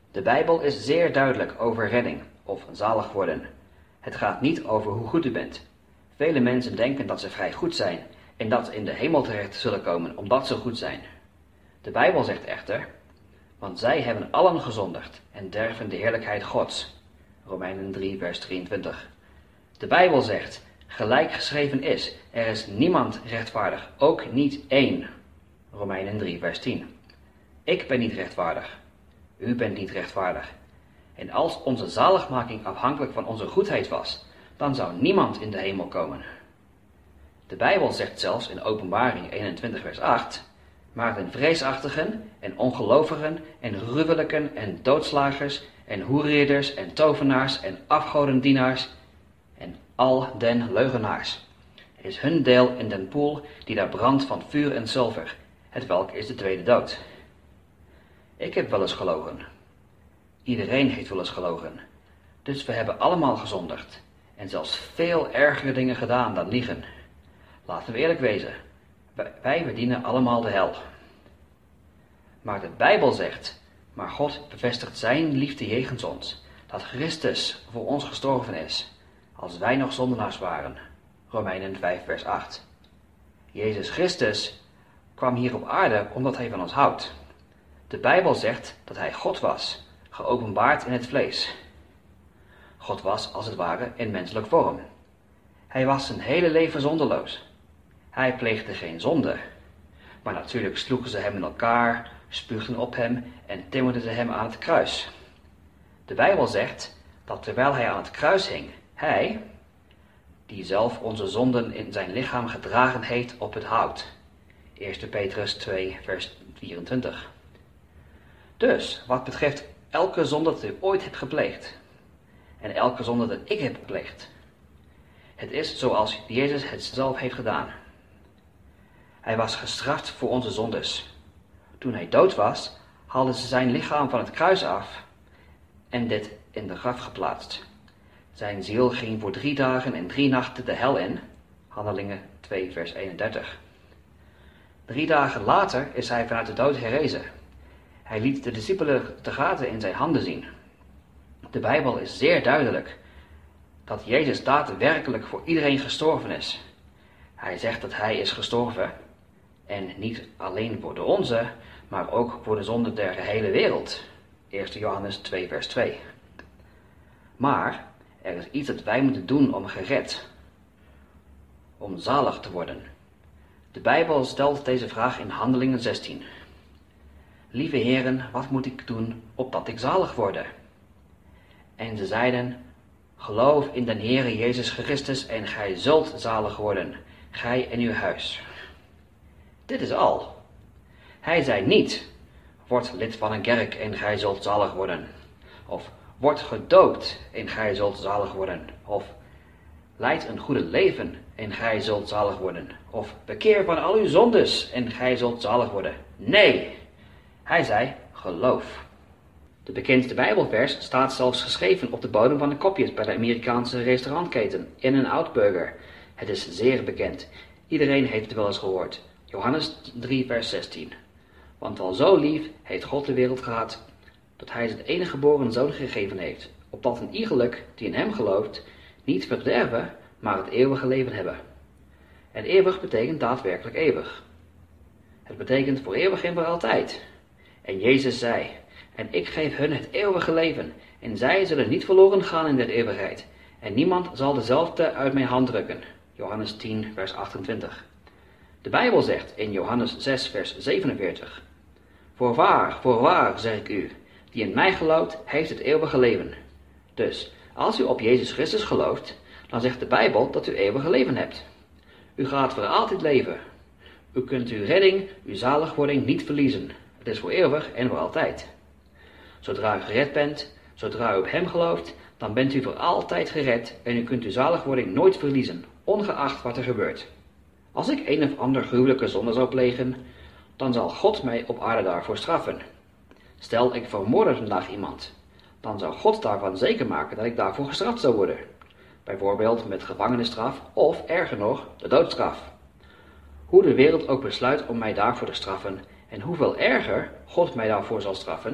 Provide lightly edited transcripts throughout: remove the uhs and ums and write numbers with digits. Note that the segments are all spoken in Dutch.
De Bijbel is zeer duidelijk over redding of zalig worden. Het gaat niet over hoe goed u bent. Vele mensen denken dat ze vrij goed zijn en dat ze in de hemel terecht zullen komen omdat ze goed zijn. De Bijbel zegt echter, want zij hebben allen gezondigd en derven de heerlijkheid Gods. Romeinen 3 vers 23. De Bijbel zegt, gelijk geschreven is, er is niemand rechtvaardig, ook niet één. Romeinen 3 vers 10. Ik ben niet rechtvaardig. U bent niet rechtvaardig. En als onze zaligmaking afhankelijk van onze goedheid was, dan zou niemand in de hemel komen. De Bijbel zegt zelfs in Openbaring 21 vers 8, maar den vreesachtigen en ongelovigen en ruwelijken en doodslagers en hoerridders en tovenaars en afgodendienaars en al den leugenaars is hun deel in den poel die daar brandt van vuur en zilver, hetwelk is de tweede dood. Ik heb wel eens gelogen. Iedereen heeft wel eens gelogen. Dus we hebben allemaal gezondigd en zelfs veel ergere dingen gedaan dan liegen. Laten we eerlijk wezen, wij verdienen allemaal de hel. Maar de Bijbel zegt, maar God bevestigt zijn liefde jegens ons, dat Christus voor ons gestorven is, als wij nog zondenaars waren. Romeinen 5 vers 8. Jezus Christus kwam hier op aarde omdat hij van ons houdt. De Bijbel zegt dat hij God was, geopenbaard in het vlees. God was als het ware in menselijk vorm. Hij was zijn hele leven zondeloos. Hij pleegde geen zonde. Maar natuurlijk sloegen ze hem in elkaar, spuugden op hem en timmerden ze hem aan het kruis. De Bijbel zegt dat terwijl hij aan het kruis hing, hij, die zelf onze zonden in zijn lichaam gedragen heeft op het hout. 1 Petrus 2 vers 24. Dus, wat betreft elke zonde dat u ooit hebt gepleegd, en elke zonde dat ik heb gepleegd, het is zoals Jezus het zelf heeft gedaan. Hij was gestraft voor onze zondes. Toen hij dood was, haalden ze zijn lichaam van het kruis af en dit in de graf geplaatst. Zijn ziel ging voor 3 dagen en 3 nachten de hel in, Handelingen 2 vers 31. 3 dagen later is hij vanuit de dood herrezen. Hij liet de discipelen de gaten in zijn handen zien. De Bijbel is zeer duidelijk dat Jezus daadwerkelijk voor iedereen gestorven is. Hij zegt dat hij is gestorven en niet alleen voor de onze, maar ook voor de zonde der gehele wereld. 1 Johannes 2 vers 2. Maar er is iets dat wij moeten doen om gered, om zalig te worden. De Bijbel stelt deze vraag in Handelingen 16. Lieve heren, wat moet ik doen opdat ik zalig worde? En ze zeiden, geloof in den Heere Jezus Christus en gij zult zalig worden, gij en uw huis. Dit is al. Hij zei niet, word lid van een kerk en gij zult zalig worden. Of word gedoopt en gij zult zalig worden. Of leid een goede leven en gij zult zalig worden. Of bekeer van al uw zondes en gij zult zalig worden. Nee, hij zei, geloof. De bekendste Bijbelvers staat zelfs geschreven op de bodem van de kopjes bij de Amerikaanse restaurantketen In-N-Out Burger. Het is zeer bekend. Iedereen heeft het wel eens gehoord. Johannes 3 vers 16. Want al zo lief heeft God de wereld gehad, dat hij zijn enige geboren zoon gegeven heeft, opdat een iegelijk die in hem gelooft, niet verderven, maar het eeuwige leven hebben. En eeuwig betekent daadwerkelijk eeuwig. Het betekent voor eeuwig en voor altijd. En Jezus zei, en ik geef hun het eeuwige leven, en zij zullen niet verloren gaan in de eeuwigheid, en niemand zal dezelfde uit mijn hand drukken. Johannes 10 vers 28. De Bijbel zegt in Johannes 6 vers 47, voorwaar, zeg ik u, die in mij gelooft, heeft het eeuwige leven. Dus, als u op Jezus Christus gelooft, dan zegt de Bijbel dat u eeuwige leven hebt. U gaat voor altijd leven. U kunt uw redding, uw zaligwording niet verliezen. Het is voor eeuwig en voor altijd. Zodra u gered bent, zodra u op hem gelooft, dan bent u voor altijd gered en u kunt uw zaligwording nooit verliezen, ongeacht wat er gebeurt. Als ik een of ander gruwelijke zonde zou plegen, dan zal God mij op aarde daarvoor straffen. Stel, ik vermoordde vandaag iemand, dan zou God daarvan zeker maken dat ik daarvoor gestraft zou worden. Bijvoorbeeld met gevangenisstraf of, erger nog, de doodstraf. Hoe de wereld ook besluit om mij daarvoor te straffen en hoeveel erger God mij daarvoor zal straffen,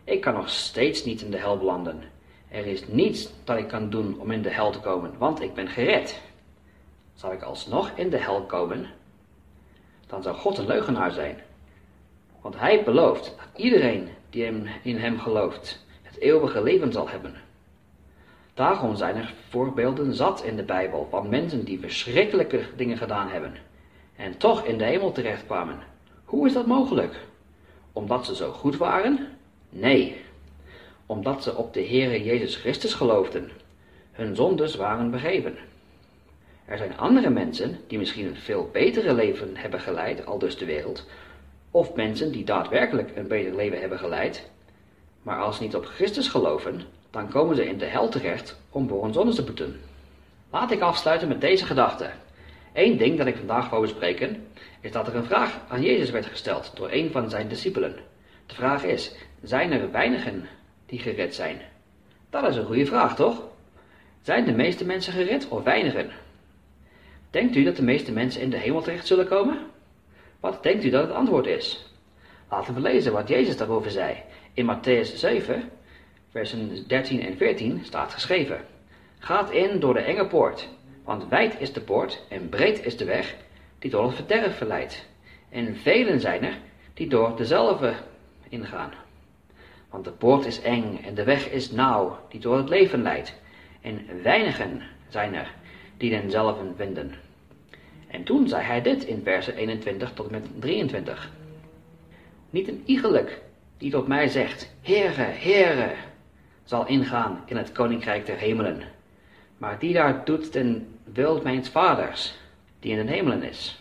Ik kan nog steeds niet in de hel belanden. Er is niets dat ik kan doen om in de hel te komen, want ik ben gered. Zou ik alsnog in de hel komen? Dan zou God een leugenaar zijn. Want hij belooft dat iedereen die in hem gelooft, het eeuwige leven zal hebben. Daarom zijn er voorbeelden zat in de Bijbel van mensen die verschrikkelijke dingen gedaan hebben en toch in de hemel terechtkwamen. Hoe is dat mogelijk? Omdat ze zo goed waren? Nee, omdat ze op de Heere Jezus Christus geloofden. Hun zondes waren vergeven. Er zijn andere mensen die misschien een veel betere leven hebben geleid, aldus de wereld, of mensen die daadwerkelijk een beter leven hebben geleid, maar als ze niet op Christus geloven, dan komen ze in de hel terecht om voor hun zondes te boeten. Laat ik afsluiten met deze gedachte. Eén ding dat ik vandaag wil bespreken, is dat er een vraag aan Jezus werd gesteld door een van zijn discipelen. De vraag is, zijn er weinigen die gered zijn? Dat is een goede vraag, toch? Zijn de meeste mensen gered of weinigen? Denkt u dat de meeste mensen in de hemel terecht zullen komen? Wat denkt u dat het antwoord is? Laten we lezen wat Jezus daarover zei. In Matthäus 7, versen 13 en 14 staat geschreven: Gaat in door de enge poort, want wijd is de poort en breed is de weg die tot het verderf verleidt. En velen zijn er die door dezelfde ingaan. Want de poort is eng en de weg is nauw die door het leven leidt. En weinigen zijn er die denzelfde vinden. En toen zei hij dit in versen 21 tot en met 23. Niet een iegelijk die tot mij zegt, Heere, Heere, zal ingaan in het koninkrijk der hemelen. Maar die daar doet den wil mijns vaders, die in de hemelen is.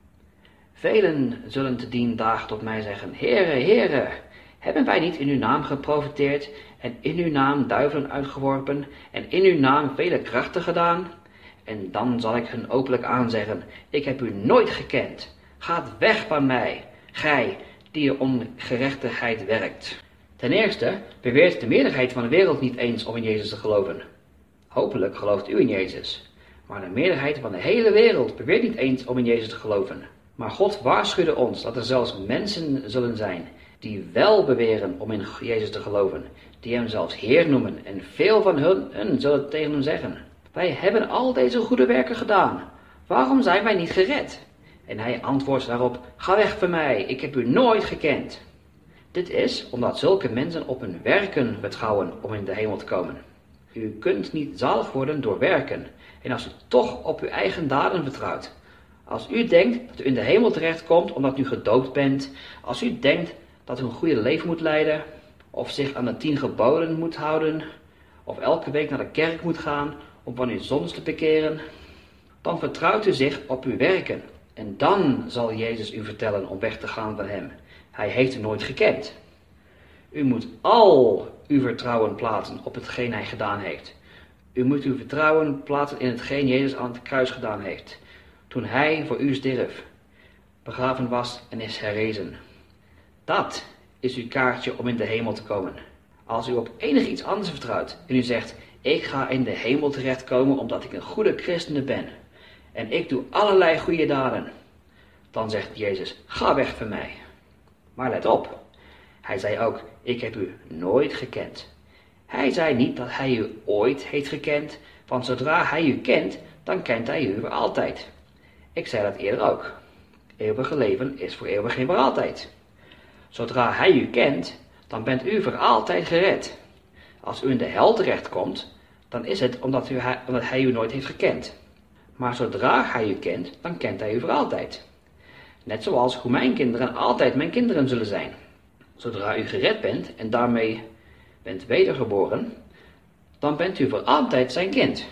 Velen zullen te dien dag tot mij zeggen, Heere, Heere, hebben wij niet in uw naam geprofeteerd en in uw naam duivelen uitgeworpen en in uw naam vele krachten gedaan? En dan zal ik hun openlijk aanzeggen, ik heb u nooit gekend. Gaat weg van mij, gij die ongerechtigheid werkt. Ten eerste beweert de meerderheid van de wereld niet eens om in Jezus te geloven. Hopelijk gelooft u in Jezus. Maar de meerderheid van de hele wereld beweert niet eens om in Jezus te geloven. Maar God waarschuwde ons dat er zelfs mensen zullen zijn die wel beweren om in Jezus te geloven, die hem zelfs Heer noemen, en veel van hun zullen tegen hem zeggen, wij hebben al deze goede werken gedaan, waarom zijn wij niet gered? En hij antwoordt daarop, ga weg van mij, ik heb u nooit gekend. Dit is omdat zulke mensen op hun werken vertrouwen om in de hemel te komen. U kunt niet zalig worden door werken, en als u toch op uw eigen daden vertrouwt, als u denkt dat u in de hemel terechtkomt omdat u gedoopt bent, als u denkt dat u een goede leven moet leiden, of zich aan de 10 geboden moet houden, of elke week naar de kerk moet gaan om van uw zondes te bekeren, dan vertrouwt u zich op uw werken. En dan zal Jezus u vertellen om weg te gaan van hem. Hij heeft u nooit gekend. U moet al uw vertrouwen plaatsen op hetgeen hij gedaan heeft. U moet uw vertrouwen plaatsen in hetgeen Jezus aan het kruis gedaan heeft, toen hij voor u stierf, begraven was en is herrezen. Dat is uw kaartje om in de hemel te komen. Als u op enig iets anders vertrouwt en u zegt, ik ga in de hemel terechtkomen omdat ik een goede christen ben en ik doe allerlei goede daden, dan zegt Jezus, ga weg van mij. Maar let op, hij zei ook, ik heb u nooit gekend. Hij zei niet dat hij u ooit heeft gekend, want zodra hij u kent, dan kent hij u voor altijd. Ik zei dat eerder ook. Eeuwige leven is voor eeuwig en voor altijd. Zodra hij u kent, dan bent u voor altijd gered. Als u in de hel terechtkomt, dan is het omdat hij u nooit heeft gekend. Maar zodra hij u kent, dan kent hij u voor altijd. Net zoals hoe mijn kinderen altijd mijn kinderen zullen zijn. Zodra u gered bent en daarmee bent wedergeboren, dan bent u voor altijd zijn kind.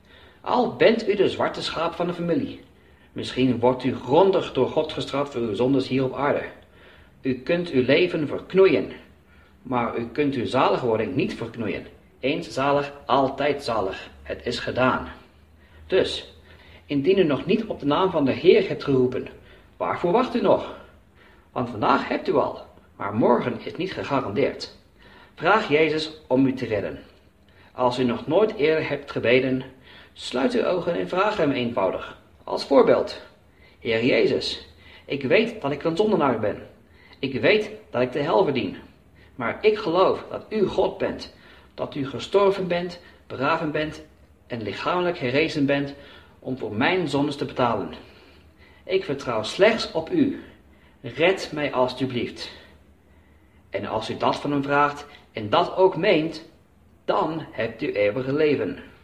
Al bent u de zwarte schaap van de familie. Misschien wordt u grondig door God gestraft voor uw zondes hier op aarde. U kunt uw leven verknoeien, maar u kunt uw zaligwording niet verknoeien. Eens zalig, altijd zalig. Het is gedaan. Dus, indien u nog niet op de naam van de Heer hebt geroepen, waarvoor wacht u nog? Want vandaag hebt u al, maar morgen is niet gegarandeerd. Vraag Jezus om u te redden. Als u nog nooit eerder hebt gebeden, sluit uw ogen en vraag hem eenvoudig. Als voorbeeld, Heer Jezus, ik weet dat ik een zondenaar ben. Ik weet dat ik de hel verdien. Maar ik geloof dat u God bent, dat u gestorven bent, begraven bent en lichamelijk herrezen bent om voor mijn zondes te betalen. Ik vertrouw slechts op u. Red mij alstublieft. En als u dat van hem vraagt en dat ook meent, dan hebt u eeuwige leven.